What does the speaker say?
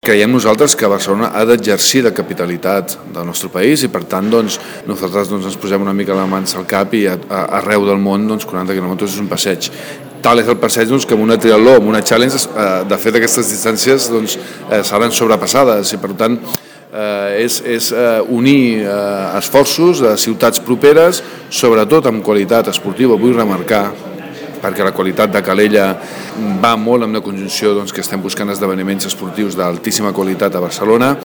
creiem nosaltres que Barcelona ha d'exercir de capitalitat del nostre país i per tant nosaltres ens posem una mica les mans al cap i arreu del món 40 quilòmetres és un passeig. Tal és el passeig que amb una triatló, amb una challenge, de fet aquestes distàncies seran sobrepassades i per tant és unir esforços de ciutats properes, sobretot amb qualitat esportiva. Vull remarcar perquè la qualitat de Calella va molt amb la conjunció que estem buscant esdeveniments esportius d'altíssima qualitat a Barcelona